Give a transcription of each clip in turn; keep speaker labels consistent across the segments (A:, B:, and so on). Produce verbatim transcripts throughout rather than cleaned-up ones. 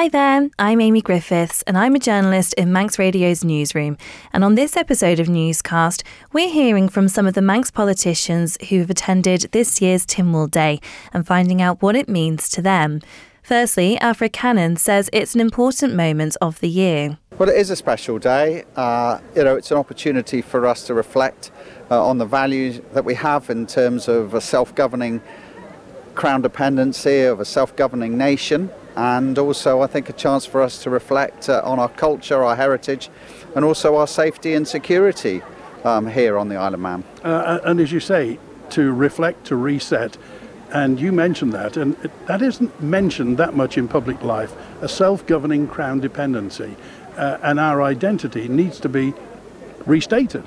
A: Hi there, I'm Amy Griffiths and I'm a journalist in Manx Radio's newsroom. And on this episode of Newscast, we're hearing from some of the Manx politicians who have attended this year's Tynwald Day and finding out what it means to them. Firstly, Alfred Cannon says it's an important moment of the year.
B: Well, it is a special day. Uh, you know, it's an opportunity for us to reflect uh, on the values that we have in terms of a self-governing crown dependency, of a self-governing nation. And also, I think, a chance for us to reflect uh, on our culture, our heritage, and also our safety and security um, here on the Isle of Man.
C: Uh, and as you say, to reflect, to reset, and you mentioned that, and it, that isn't mentioned that much in public life, a self-governing crown dependency, uh, and our identity needs to be restated.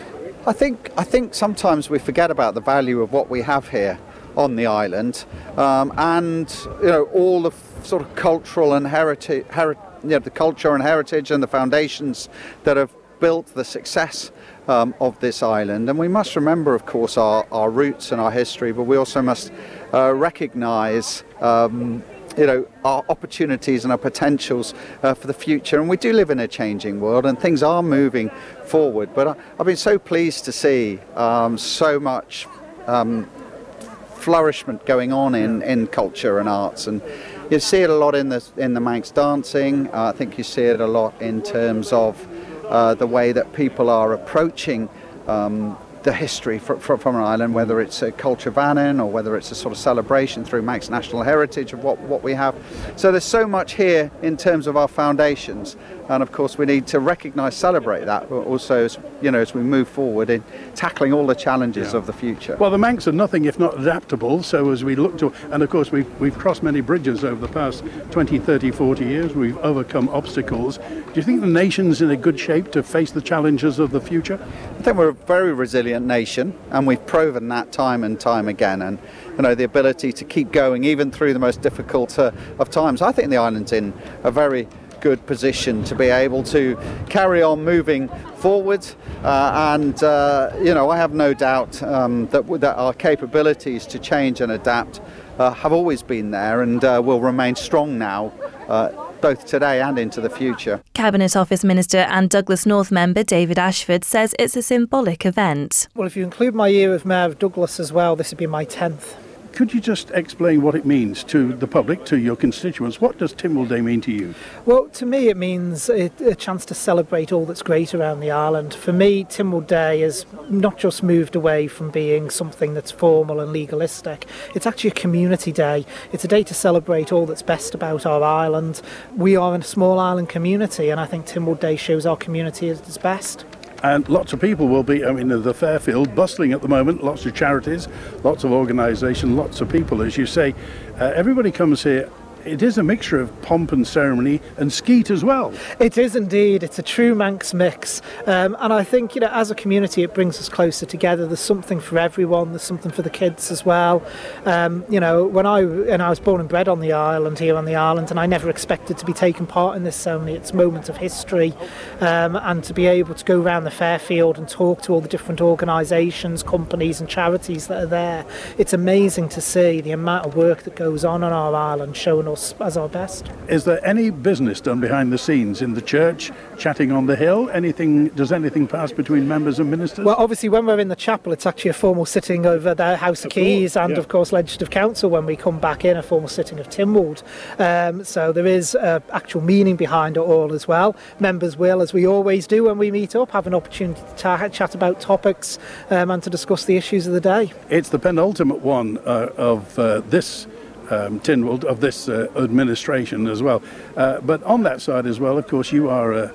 B: I think, I think sometimes we forget about the value of what we have here on the island, um, and you know all the f- sort of cultural and heritage, heri- you know, the culture and heritage and the foundations that have built the success um, of this island. And we must remember, of course, our, our roots and our history, but we also must uh, recognise um, you know our opportunities and our potentials uh, for the future. And we do live in a changing world, and things are moving forward. But I, I've been so pleased to see um, so much Um, flourishment going on in, in culture and arts, and you see it a lot in the in the Manx dancing. uh, I think you see it a lot in terms of uh, the way that people are approaching um, the history fr- fr- from an island, whether it's a culture vannin or whether it's a sort of celebration through Manx national heritage of what, what we have. So there's so much here in terms of our foundations, and of course we need to recognise, celebrate that, but also as, you know, as we move forward in tackling all the challenges
C: yeah.
B: of the future.
C: Well, the Manx are nothing if not adaptable, so as we look to, and of course we've, we've crossed many bridges over the past twenty, thirty, forty years, we've overcome obstacles. Do you think the nation's in a good shape to face the challenges of the future?
B: I think we're a very resilient nation, and we've proven that time and time again, and you know the ability to keep going even through the most difficult uh, of times. I think the island's in a very good position to be able to carry on moving forward, uh, and uh, you know I have no doubt um, that, that our capabilities to change and adapt uh, have always been there, and uh, will remain strong now, uh, both today and into the future.
A: Cabinet Office Minister and Douglas North member David Ashford says it's a symbolic event.
D: Well, if you include my year of Mayor of Douglas as well, this would be my tenth.
C: Could you just explain what it means to the public, to your constituents? What does Tynwald Day mean to you?
D: Well, to me it means a, a chance to celebrate all that's great around the island. For me, Tynwald Day has not just moved away from being something that's formal and legalistic. It's actually a community day. It's a day to celebrate all that's best about our island. We are in a small island community, and I think Tynwald Day shows our community at its best.
C: And lots of people will be, I mean, the Fairfield, bustling at the moment, lots of charities, lots of organisation, lots of people, as you say. Uh, everybody comes here. It is a mixture of pomp and ceremony and skeet as well.
D: It is indeed. It's a true Manx mix. Um, and I think, you know, as a community, it brings us closer together. There's something for everyone. There's something for the kids as well. Um, you know, when I, and I was born and bred on the island, here on the island, and I never expected to be taking part in this ceremony. It's a moment of history. Um, and to be able to go around the Fairfield and talk to all the different organisations, companies and charities that are there, it's amazing to see the amount of work that goes on on our island, showing us as our best.
C: Is there any business done behind the scenes in the church, chatting on the hill? Anything? Does anything pass between members and ministers?
D: Well, obviously when we're in the chapel, it's actually a formal sitting over the House of, of Keys and yeah. of course Legislative Council. When we come back in, a formal sitting of Tynwald. Um, so there is uh, actual meaning behind it all as well. Members will, as we always do when we meet up, have an opportunity to ta- chat about topics um, and to discuss the issues of the day.
C: It's the penultimate one uh, of uh, this Um, Tynwald, of this uh, administration as well. Uh, but on that side as well, of course, you are a,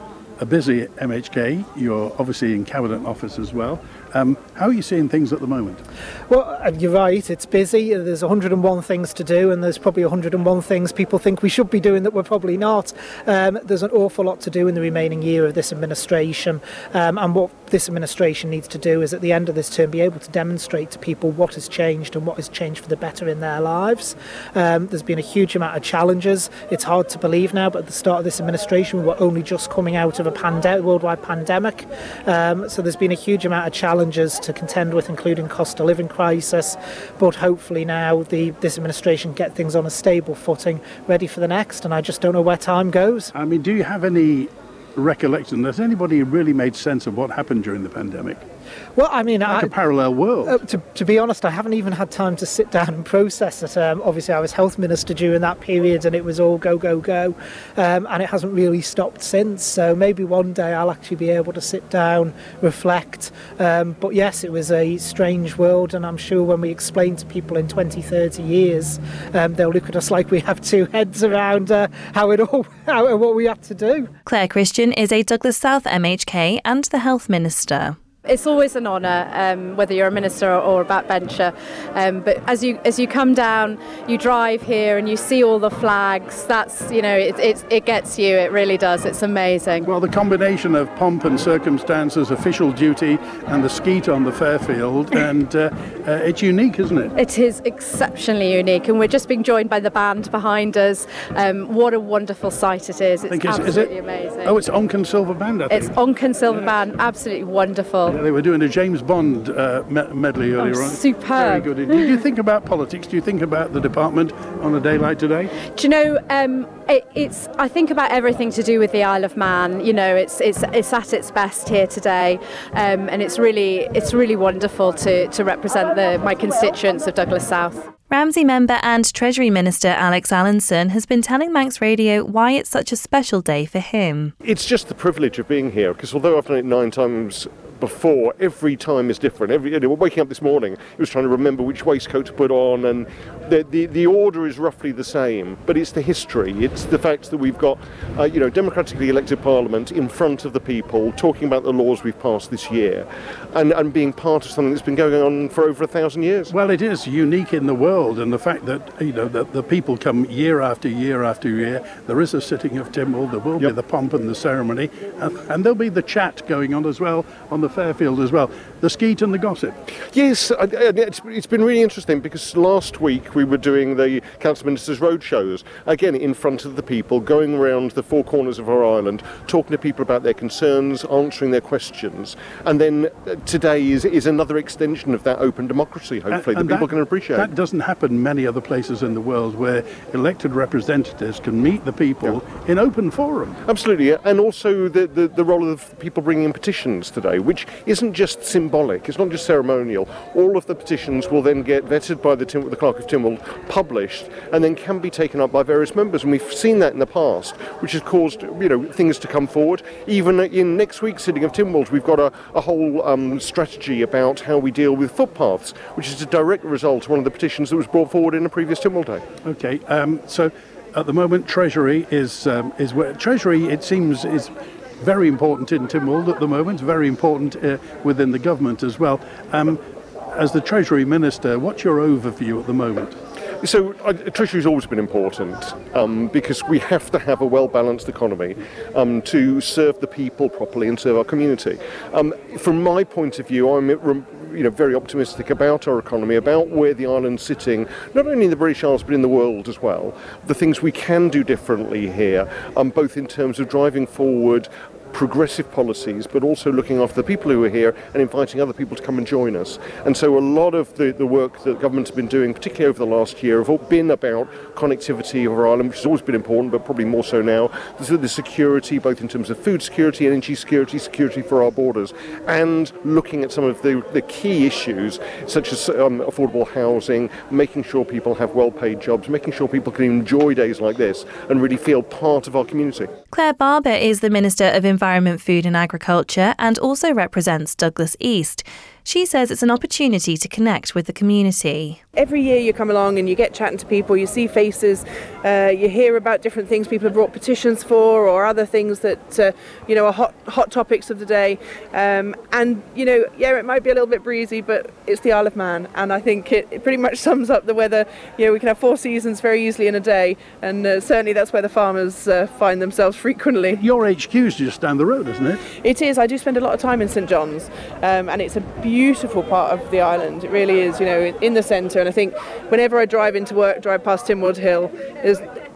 C: a busy M H K. You're obviously in Cabinet Office as well. Um, how are you seeing things at the moment?
D: Well, you're right, it's busy. There's one hundred and one things to do, and there's probably one hundred and one things people think we should be doing that we're probably not. Um, there's an awful lot to do in the remaining year of this administration, um, and what this administration needs to do is at the end of this term be able to demonstrate to people what has changed and what has changed for the better in their lives. Um, there's been a huge amount of challenges. It's hard to believe now, but at the start of this administration we were only just coming out of a pande- worldwide pandemic, um, so there's been a huge amount of challenges challenges to contend with, including cost of living crisis. But hopefully now the this administration get things on a stable footing, ready for the next. And I just don't know where time goes.
C: I mean, do you have any recollection? Has anybody really made sense of what happened during the pandemic?
D: Well, I mean,
C: like
D: I,
C: a parallel world.
D: Uh, to, to be honest, I haven't even had time to sit down and process it. Um, obviously, I was health minister during that period, and it was all go, go, go, um, and it hasn't really stopped since. So maybe one day I'll actually be able to sit down, reflect. Um, but yes, it was a strange world, and I'm sure when we explain to people in twenty, thirty years, um, they'll look at us like we have two heads around uh, how it all, how, what we had to do.
A: Claire Christian is a Douglas South M H K and the health minister.
E: It's always an honour, um, whether you're a minister or a backbencher. Um, but as you as you come down, you drive here and you see all the flags. That's, you know, it, it, it gets you. It really does. It's amazing.
C: Well, the combination of pomp and circumstances, official duty, and the skeet on the Fairfield, and uh, uh, it's unique, isn't it?
E: It is exceptionally unique, and we're just being joined by the band behind us. Um, what a wonderful sight it is. It's
C: I think it's,
E: absolutely
C: is it?
E: amazing.
C: Oh, it's Onken Silver Band, I think.
E: It's Onken Silver
C: Yeah.
E: Band. Absolutely wonderful.
C: Yeah, they were doing a James Bond uh, me- medley earlier
E: Oh,
C: on.
E: superb.
C: Very good. Did you think about politics? Do you think about the department on a day like today?
E: Do you know, um, it, it's. I think about everything to do with the Isle of Man. You know, it's it's it's at its best here today, um, and it's really it's really wonderful to to represent the my constituents of Douglas South.
A: Ramsey member and Treasury Minister Alex Allinson has been telling Manx Radio why it's such a special day for him.
F: It's just the privilege of being here, because although I've done it nine times before, every time is different. Every, you know, waking up this morning, it was trying to remember which waistcoat to put on, and the, the the order is roughly the same, but it's the history. It's the fact that we've got, uh, you know, democratically elected Parliament in front of the people, talking about the laws we've passed this year, and, and being part of something that's been going on for over a thousand years.
C: Well, it is unique in the world, and the fact that, you know, that the people come year after year after year. There is a sitting of Tynwald, there will
F: Yep.
C: be the pomp and the ceremony, and, and there'll be the chat going on as well on the Fairfield as well. The skeet and the gossip.
F: Yes, and it's, it's been really interesting, because last week we were doing the Council Ministers' road shows, again in front of the people, going around the four corners of our island, talking to people about their concerns, answering their questions, and then uh, today is, is another extension of that open democracy, hopefully,
C: And-
F: that
C: and
F: people can appreciate.
C: That doesn't happen many other places in the world, where elected representatives can meet the people in open forum.
F: Absolutely, yeah. And also the, the, the role of people bringing in petitions today, which isn't just symbolic, it's not just ceremonial. All of the petitions will then get vetted by the, Tim, the Clerk of Tynwald, published, and then can be taken up by various members. And we've seen that in the past, which has caused, you know, things to come forward. Even in next week's sitting of Tynwald, we've got a, a whole um, strategy about how we deal with footpaths, which is a direct result of one of the petitions that was brought forward in a previous Tynwald Day.
C: Okay, um, so at the moment, Treasury is um, is where Treasury, it seems, is very important in Tynwald at the moment. Very important uh, within the government as well. Um, as the Treasury Minister, what's your overview at the moment?
F: So uh, Treasury's always been important um, because we have to have a well-balanced economy um, to serve the people properly and serve our community. Um, from my point of view, I'm you know, very optimistic about our economy, about where the island's sitting, not only in the British Isles but in the world as well. The things we can do differently here, um, both in terms of driving forward progressive policies, but also looking after the people who are here and inviting other people to come and join us. And so a lot of the, the work that government's been doing, particularly over the last year, have all been about connectivity of our island, which has always been important, but probably more so now. The, the security, both in terms of food security, energy security, security for our borders, and looking at some of the, the key issues, such as um, affordable housing, making sure people have well-paid jobs, making sure people can enjoy days like this and really feel part of our community.
A: Claire Barber is the Minister of Environment, Food and Agriculture and also represents Douglas East. She says it's an opportunity to connect with the community.
G: Every year you come along and you get chatting to people, you see faces, uh, you hear about different things people have brought petitions for or other things that, uh, you know, are hot hot topics of the day. Um, and, you know, yeah, it might be a little bit breezy, but it's the Isle of Man. And I think it, it pretty much sums up the weather. You know, we can have four seasons very easily in a day. And uh, certainly that's where the farmers uh, find themselves frequently.
C: Your H Q's just down the road, isn't it?
G: It is. I do spend a lot of time in St John's, um, and it's a beautiful part of the island. It really is, you know, in the centre. And I think whenever I drive into work, drive past Tynwald Hill, there's, it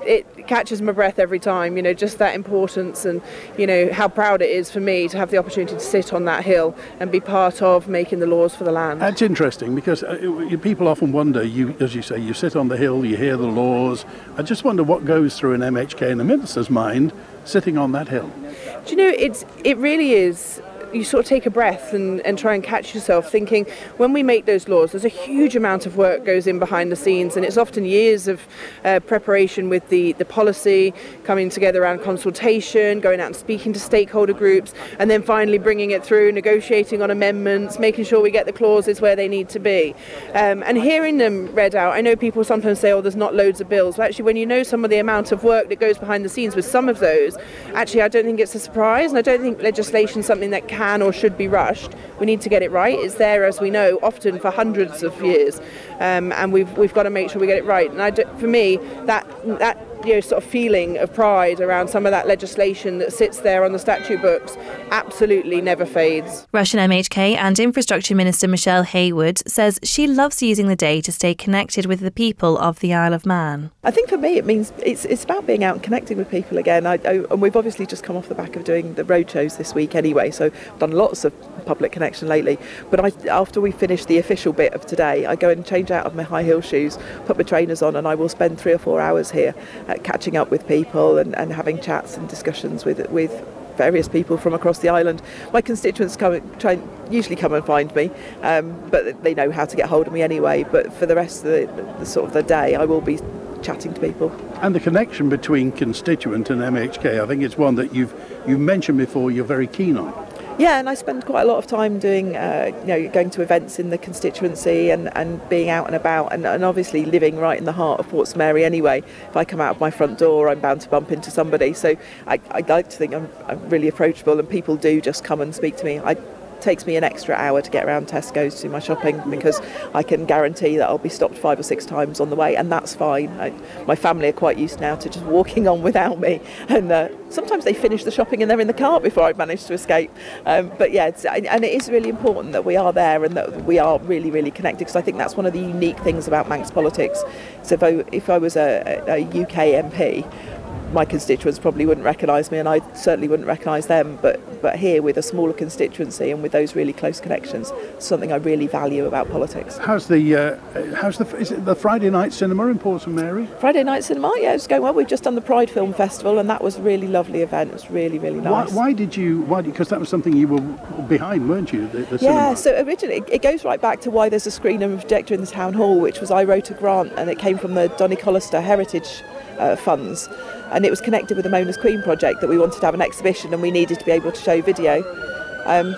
G: catches my breath every time, you know, just that importance and, you know, how proud it is for me to have the opportunity to sit on that hill and be part of making the laws for the land.
C: That's interesting because uh, people often wonder, you, as you say, you sit on the hill, you hear the laws. I just wonder what goes through an M H K and a minister's mind sitting on that hill.
G: Do you know, it's, it really is... You sort of take a breath and, and try and catch yourself thinking, when we make those laws, there's a huge amount of work goes in behind the scenes, and it's often years of uh, preparation with the, the policy, coming together around consultation, going out and speaking to stakeholder groups, and then finally bringing it through, negotiating on amendments, making sure we get the clauses where they need to be. Um, and hearing them read out, I know people sometimes say, oh, there's not loads of bills. But actually, when you know some of the amount of work that goes behind the scenes with some of those, actually, I don't think it's a surprise, and I don't think legislation is something that can or should be rushed. We need to get it right. It's there, as we know, often for hundreds of years, um, and we've we've got to make sure we get it right. And I do, for me, that that you know sort of feeling of pride around some of that legislation that sits there on the statute books absolutely never fades.
A: Russian M H K and Infrastructure Minister Michelle Haywood says she loves using the day to stay connected with the people of the Isle of Man.
H: I think for me it means it's it's about being out and connecting with people again. I, I, and we've obviously just come off the back of doing the road shows this week anyway, so I've done lots of public connection lately. But I, after we finish the official bit of today, I go and change out of my high heel shoes, put my trainers on, and I will spend three or four hours here uh, catching up with people and, and having chats and discussions with with various people from across the island. My constituents come try usually come and find me, um, but they know how to get hold of me anyway. But for the rest of the, the sort of the day, I will be chatting to people.
C: And the connection between constituent and M H K, I think it's one that you've you mentioned before you're very keen on.
H: Yeah, and I spend quite a lot of time doing, uh, you know, going to events in the constituency and, and being out and about, and, and obviously living right in the heart of Portsmouth anyway. If I come out of my front door, I'm bound to bump into somebody. So I, I like to think I'm, I'm really approachable, and people do just come and speak to me. I, It takes me an extra hour to get around Tesco's to do my shopping because I can guarantee that I'll be stopped five or six times on the way, and that's fine. I, my family are quite used now to just walking on without me, and uh, sometimes they finish the shopping and they're in the car before I've managed to escape. Um, but yeah, it's, and it is really important that we are there and that we are really, really connected, because I think that's one of the unique things about Manx politics. So if I, if I was a, a U K M P, my constituents probably wouldn't recognise me, and I certainly wouldn't recognise them, but but here with a smaller constituency and with those really close connections, something I really value about politics.
C: How's the uh, how's the is it the Friday night cinema in Portsmouth, Mary?
H: Friday night cinema, yeah, it's going well. We've just done the Pride Film Festival, and that was a really lovely event. It was really, really nice.
C: Why, why did you? Why? Because that was something you were behind, weren't you? The, the
H: yeah.
C: cinema?
H: So originally, it goes right back to why there's a screen and projector in the town hall, which was I wrote a grant, and it came from the Donecollister Heritage uh, Funds. And it was connected with the Mona's Queen project that we wanted to have an exhibition, and we needed to be able to show video. Um,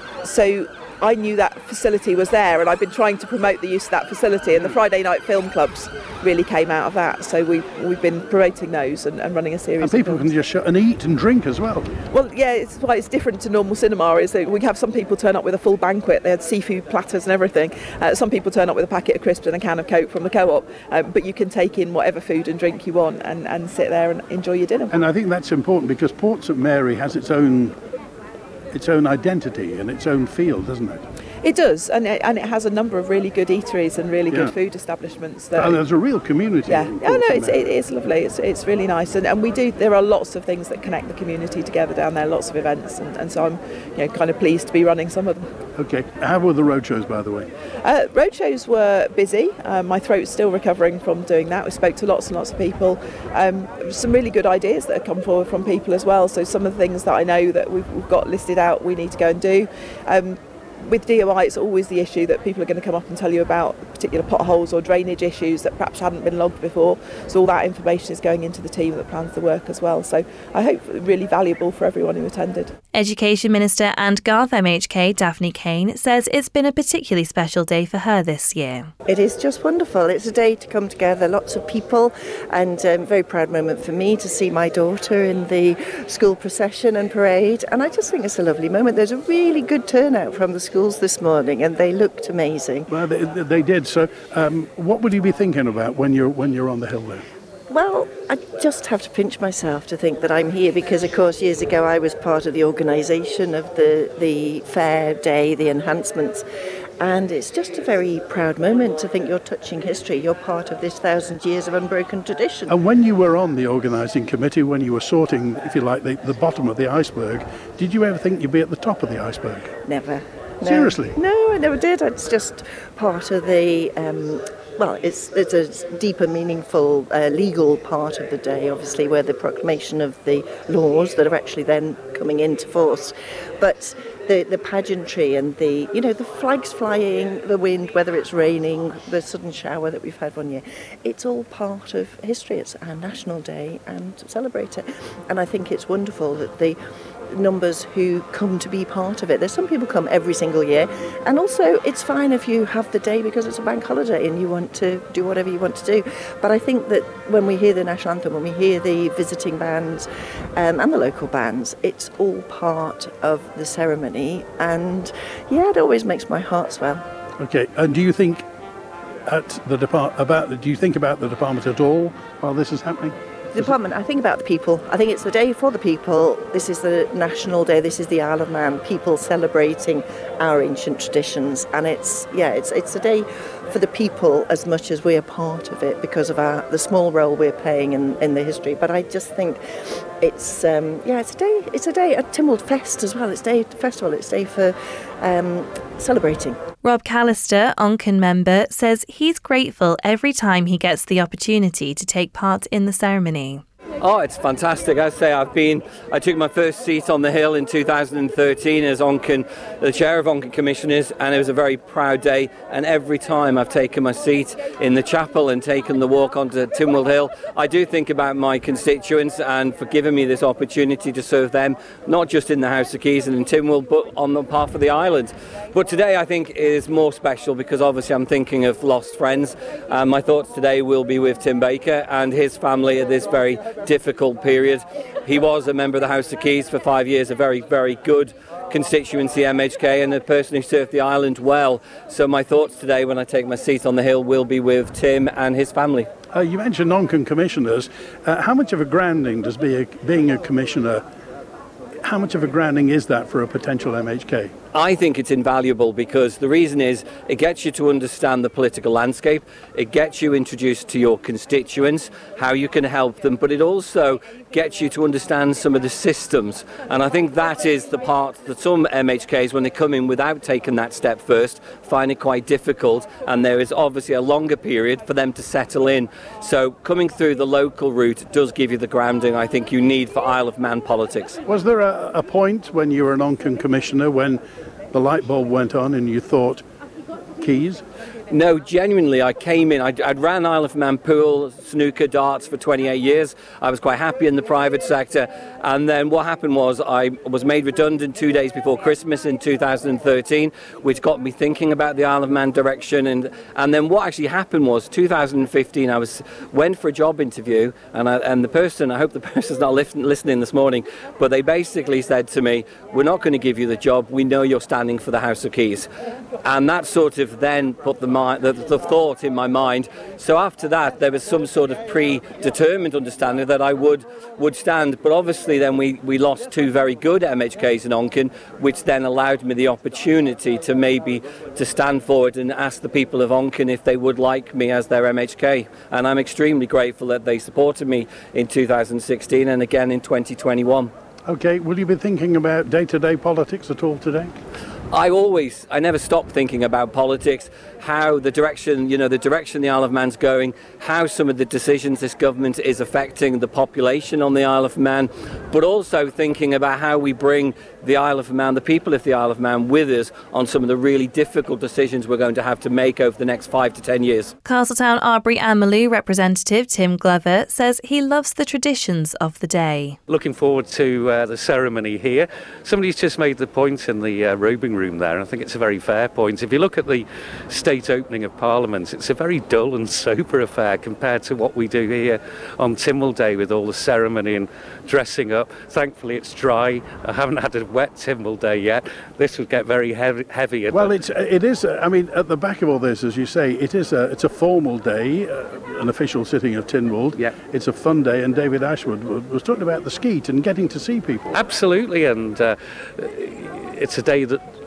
H: so I knew that facility was there, and I've been trying to promote the use of that facility, and the Friday night film clubs really came out of that. So we've, we've been promoting those and, and running a series
C: and people
H: of films.
C: can just show and eat and drink as well.
H: Well, yeah, it's why it's different to normal cinema is that we have some people turn up with a full banquet. They had seafood platters and everything. Uh, some people turn up with a packet of crisps and a can of Coke from the co-op, um, but you can take in whatever food and drink you want and, and sit there and enjoy your dinner.
C: And I think that's important because Port St Mary has its own its own identity and its own feel, doesn't it?
H: It does, and it, and it has a number of really good eateries and really
C: yeah.
H: good food establishments. That,
C: oh, there's a real community.
H: Yeah,
C: in
H: oh no,
C: St
H: it's it, it's lovely. It's it's really nice, and, and we do. There are lots of things that connect the community together down there. Lots of events, and, and so I'm, you know, kind of pleased to be running some of them.
C: Okay, how were the road shows, by the way?
H: Uh, road shows were busy. Uh, my throat's still recovering from doing that. We spoke to lots and lots of people. Um, some really good ideas that have come forward from people as well. So some of the things that I know that we've, we've got listed out, we need to go and do. Um, With D O I, it's always the issue that people are going to come up and tell you about particular potholes or drainage issues that perhaps hadn't been logged before. So all that information is going into the team that plans the work as well. So I hope really valuable for everyone who attended.
A: Education Minister and Garth M H K Daphne Kane says it's been a particularly special day for her this year.
I: It is just wonderful. It's a day to come together, lots of people, and a um, very proud moment for me to see my daughter in the school procession and parade. And I just think it's a lovely moment. There's a really good turnout from the schools this morning, and they looked amazing.
C: Well, they, they did. So, um, what would you be thinking about when you're when you're on the hill there?
I: Well, I just have to pinch myself to think that I'm here because, of course, years ago I was part of the organisation of the, the fair day, the enhancements. And it's just a very proud moment to think you're touching history. You're part of this thousand years of unbroken tradition.
C: And when you were on the organising committee, when you were sorting, if you like, the, the bottom of the iceberg, did you ever think you'd be at the top of the iceberg?
I: Never. No.
C: Seriously?
I: No, I never did. It's just part of the... Um, Well, it's it's a deeper, meaningful uh, legal part of the day, obviously, where the proclamation of the laws that are actually then coming into force. But the, the pageantry and the, you know, the flags flying, the wind, whether it's raining, the sudden shower that we've had one year, it's all part of history. It's our national day and celebrate it. And I think it's wonderful that the numbers who come to be part of it. There's some people come every single year, and also it's fine if you have the day because it's a bank holiday and you want to do whatever you want to do. But I think that when we hear the national anthem, when we hear the visiting bands um, and the local bands, it's all part of the ceremony, and yeah, it always makes my heart swell.
C: Okay, and do you think at the depart about do you think about the department at all while this is happening?
I: The department, I think about the people. I think it's the day for the people. This is the national day. This is the Isle of Man. People celebrating our ancient traditions, and it's yeah, it's it's a day for the people as much as we are part of it because of our the small role we're playing in, in the history. But I just think it's um, yeah, it's a day. It's a day at Tynwald Fest as well. It's day festival. It's day for um, celebrating.
A: Rob Callister, Onken member, says he's grateful every time he gets the opportunity to take part in the ceremony.
J: Oh, it's fantastic. I say I've been, I took my first seat on the Hill in two thousand thirteen as Onken, the chair of Onken Commissioners, and it was a very proud day. And every time I've taken my seat in the chapel and taken the walk onto Tynwald Hill, I do think about my constituents and for giving me this opportunity to serve them, not just in the House of Keys and in Tynwald, but on the behalf of the island. But today I think is more special because obviously I'm thinking of lost friends. Um, my thoughts today will be with Tim Baker and his family at this very difficult period. He was a member of the House of Keys for five years, a very, very good constituency M H K and a person who served the island well. So my thoughts today when I take my seat on the Hill will be with Tim and his family.
C: Uh, you mentioned Onken commissioners. Uh, how much of a grounding does be a, being a commissioner, how much of a grounding is that for a potential M H K?
J: I think it's invaluable because the reason is it gets you to understand the political landscape, it gets you introduced to your constituents, how you can help them, but it also gets you to understand some of the systems. And I think that is the part that some M H Ks, when they come in without taking that step first, find it quite difficult, and there is obviously a longer period for them to settle in. So coming through the local route does give you the grounding I think you need for Isle of Man politics.
C: Was there a, a point when you were an Onken commissioner when the light bulb went on and you thought, Keys?
J: No, genuinely, I came in, I'd, I'd ran Isle of Man pool, snooker, darts for twenty-eight years. I was quite happy in the private sector. And then what happened was I was made redundant two days before Christmas in two thousand thirteen, which got me thinking about the Isle of Man direction. And, and then what actually happened was two thousand fifteen, I was went for a job interview, and, I, and the person, I hope the person's not listen, listening this morning, but they basically said to me, we're not going to give you the job, we know you're standing for the House of Keys. And that sort of then put the The, the thought in my mind. So after that there was some sort of predetermined understanding that I would would stand, but obviously then we, we lost two very good M H Ks in Onken, which then allowed me the opportunity to maybe to stand forward and ask the people of Onken if they would like me as their M H K, and I'm extremely grateful that they supported me in two thousand sixteen and again in twenty twenty-one.
C: Okay, will you be thinking about day-to-day politics at all today?
J: I always, I never stop thinking about politics, how the direction, you know, the direction the Isle of Man's going, how some of the decisions this government is affecting the population on the Isle of Man, but also thinking about how we bring the Isle of Man, the people of the Isle of Man, with us on some of the really difficult decisions we're going to have to make over the next five to ten years.
A: Castletown Arbury and Maloo representative Tim Glover says he loves the traditions of the day.
K: Looking forward to uh, the ceremony here. Somebody's just made the point in the uh, robing room there, and I think it's a very fair point. If you look at the state opening of Parliament, it's a very dull and sober affair compared to what we do here on Tynwald Day with all the ceremony and dressing up. Thankfully it's dry. I haven't had a wet Tynwald Day yet. This would get very heavy. heavy
C: well, it's, it is, I mean, at the back of all this, as you say, it is a, it's a formal day, uh, an official sitting of Tynwald.
K: Yeah.
C: It's a fun day, and David Ashwood was talking about the skeet and getting to see people.
K: Absolutely, and uh, it's a day that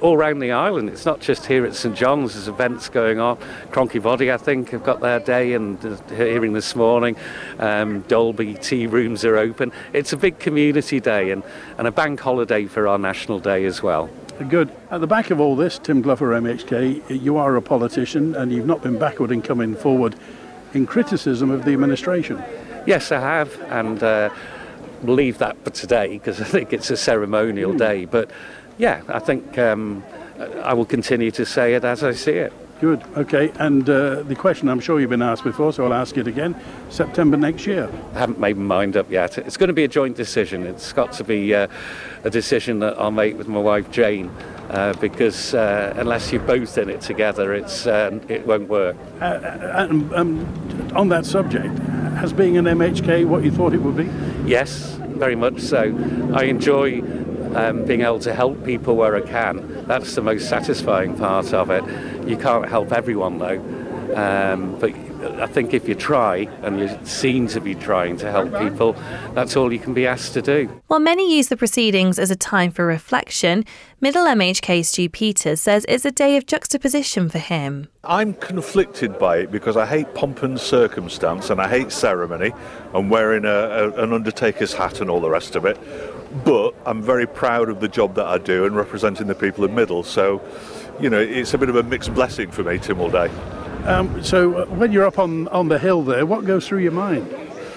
K: all around the island. It's not just here at St John's. There's events going on. Cronky I think, have got their day, and uh, hearing this morning, um, Dolby tea rooms are open. It's a big community day and, and a bank holiday for our National Day as well.
C: Good. At the back of all this, Tim Glover, M H K, you are a politician and you've not been backward in coming forward in criticism of the administration.
K: Yes, I have, and uh, we'll leave that for today because I think it's a ceremonial mm. day. But yeah, I think um, I will continue to say it as I see it.
C: Good. Okay. And uh, the question I'm sure you've been asked before, so I'll ask it again. September next year.
K: I haven't made my mind up yet. It's going to be a joint decision. It's got to be uh, a decision that I'll make with my wife Jane, uh, because uh, unless you're both in it together, it's uh, it won't work.
C: Uh, and, um, on that subject, has being an M H K what you thought it would be?
K: Yes, very much so. I enjoy Um, being able to help people where I can. That's the most satisfying part of it. You can't help everyone though, um, but I think if you try, and you're seen to be trying to help people, that's all you can be asked to do.
A: While many use the proceedings as a time for reflection, Middle M H K Stu Peters says it's a day of juxtaposition for him.
L: I'm conflicted by it because I hate pomp and circumstance and I hate ceremony and wearing a, a, an undertaker's hat and all the rest of it. But I'm very proud of the job that I do and representing the people of Middle. So, you know, it's a bit of a mixed blessing for me, Tynwald Day.
C: Um, so uh, when you're up on, on the hill there, what goes through your mind?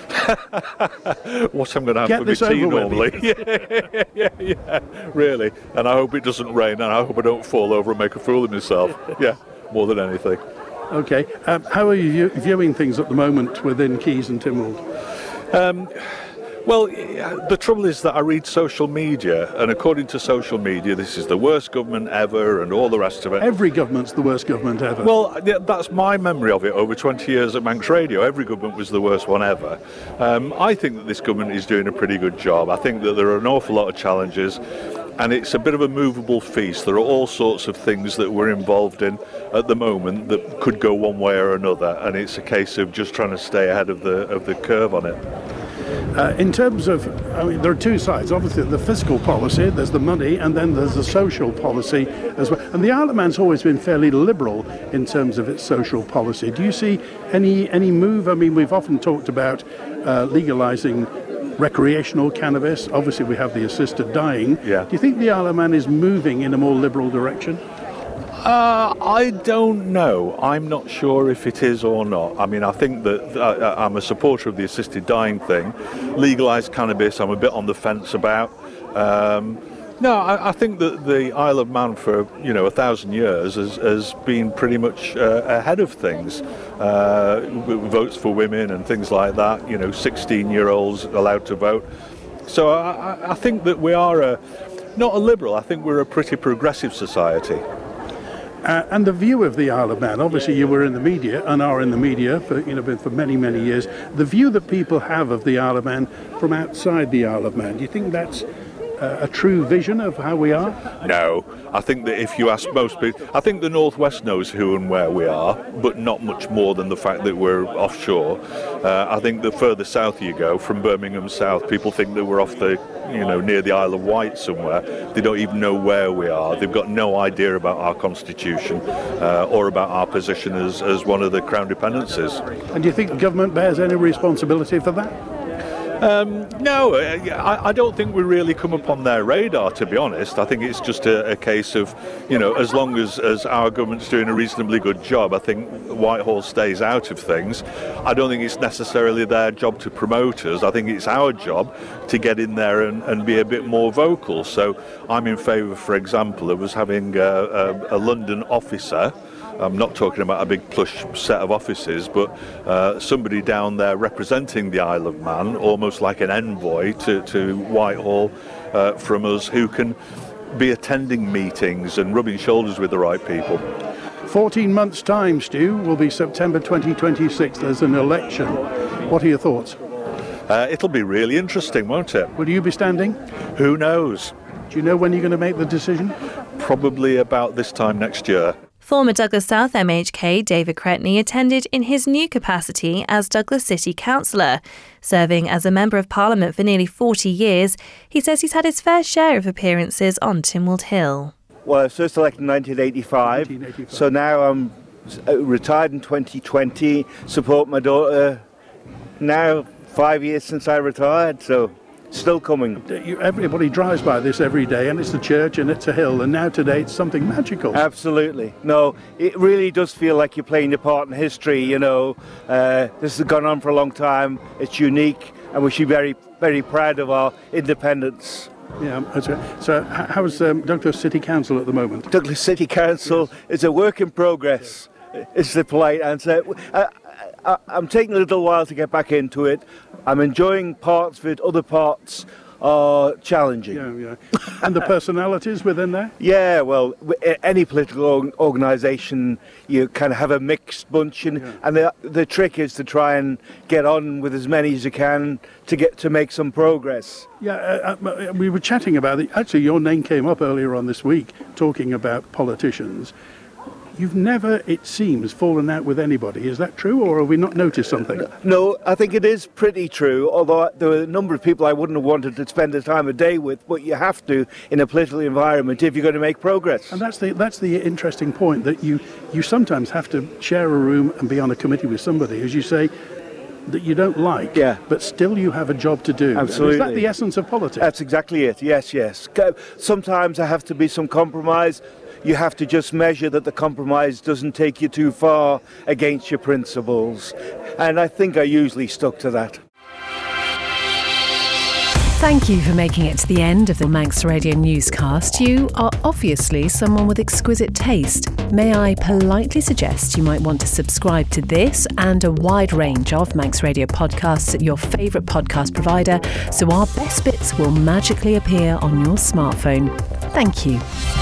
L: What I'm going to have
C: Get
L: for my
C: this
L: tea
C: over
L: normally. yeah, yeah, yeah, really. And I hope it doesn't rain and I hope I don't fall over and make a fool of myself. Yeah, more than anything.
C: Okay. Um, how are you view- viewing things at the moment within Keys and Tynwald?
L: Um, Well, the trouble is that I read social media, and according to social media, this is the worst government ever and all the rest of it.
C: Every government's the worst government ever.
L: Well, that's my memory of it over twenty years at Manx Radio. Every government was the worst one ever. Um, I think that this government is doing a pretty good job. I think that there are an awful lot of challenges, and it's a bit of a movable feast. There are all sorts of things that we're involved in at the moment that could go one way or another, and it's a case of just trying to stay ahead of the of the curve on it.
C: Uh, in terms of, I mean, there are two sides. Obviously, the fiscal policy, there's the money, and then there's the social policy as well. And the Isle of Man's always been fairly liberal in terms of its social policy. Do you see any any move? I mean, we've often talked about uh, legalising recreational cannabis. Obviously, we have the assisted dying.
L: Yeah.
C: Do you think the Isle of Man is moving in a more liberal direction?
L: Uh, I don't know. I'm not sure if it is or not. I mean, I think that uh, I'm a supporter of the assisted dying thing. Legalised cannabis, I'm a bit on the fence about. Um, no, I, I think that the Isle of Man for, you know, a thousand years has, has been pretty much uh, ahead of things. Uh, votes for women and things like that, you know, sixteen-year-olds allowed to vote. So I, I think that we are a, not a liberal, I think we're a pretty progressive society.
C: Uh, and the view of the Isle of Man, obviously you were in the media and are in the media for you know for many, many years. The view that people have of the Isle of Man from outside the Isle of Man, do you think that's uh, a true vision of how we are?
L: No. I think that if you ask most people, I think the Northwest knows who and where we are, but not much more than the fact that we're offshore. Uh, I think the further south you go, from Birmingham south, people think that we're off the, you know, near the Isle of Wight somewhere. They don't even know where we are. They've got no idea about our constitution uh, or about our position as, as one of the Crown dependencies.
C: And do you think the government bears any responsibility for that?
L: Um, no, I, I don't think we really come up on their radar, to be honest. I think it's just a, a case of, you know, as long as, as our government's doing a reasonably good job, I think Whitehall stays out of things. I don't think it's necessarily their job to promote us. I think it's our job to get in there and, and be a bit more vocal. So I'm in favour, for example, of us having a, a, a London officer. I'm not talking about a big plush set of offices, but uh, somebody down there representing the Isle of Man, almost like an envoy to, to Whitehall uh, from us, who can be attending meetings and rubbing shoulders with the right people.
C: fourteen months' time, Stu, will be September twenty twenty-six. There's an election. What are your thoughts?
L: Uh, it'll be really interesting, won't it?
C: Will you be standing?
L: Who knows?
C: Do you know when you're going to make the decision?
L: Probably about this time next year.
A: Former Douglas South M H K David Cretney attended in his new capacity as Douglas City Councillor. Serving as a Member of Parliament for nearly forty years, he says he's had his fair share of appearances on Tynwald Hill.
M: well, I was first elected in nineteen eighty-five,
C: nineteen eighty-five.
M: So now I'm retired in twenty twenty, support my daughter now five years since I retired, so still coming.
C: Everybody drives by this every day, and it's the church and it's a hill, and now today it's something magical.
M: Absolutely. No, it really does feel like you're playing your part in history, you know. Uh, this has gone on for a long time, it's unique, and we should be very, very proud of our independence.
C: Yeah, that's right. So how's um, Douglas City Council at the moment?
M: Douglas City Council yes. is a work in progress, yes. is the polite answer. Uh, I, I'm taking a little while to get back into it. I'm enjoying parts of it, other parts are challenging.
C: Yeah, yeah. And the personalities within there?
M: Yeah, well, any political organisation, you kind of have a mixed bunch, and, yeah. and the, the trick is to try and get on with as many as you can to get to make some progress.
C: Yeah, uh, uh, we were chatting about it. Actually, your name came up earlier on this week, talking about politicians. You've never, it seems, fallen out with anybody. Is that true, or have we not noticed something?
M: No, I think it is pretty true, although there are a number of people I wouldn't have wanted to spend the time of day with, but you have to in a political environment if you're going to make progress.
C: And that's the that's the interesting point, that you, you sometimes have to share a room and be on a committee with somebody, as you say, that you don't like,
M: yeah.
C: but still you have a job to do.
M: Absolutely.
C: Is that the essence of politics?
M: That's exactly it, yes, yes. Sometimes there have to be some compromise. You have to just measure that the compromise doesn't take you too far against your principles. And I think I usually stuck to that.
N: Thank you for making it to the end of the Manx Radio newscast. You are obviously someone with exquisite taste. May I politely suggest you might want to subscribe to this and a wide range of Manx Radio podcasts at your favourite podcast provider, so our best bits will magically appear on your smartphone. Thank you.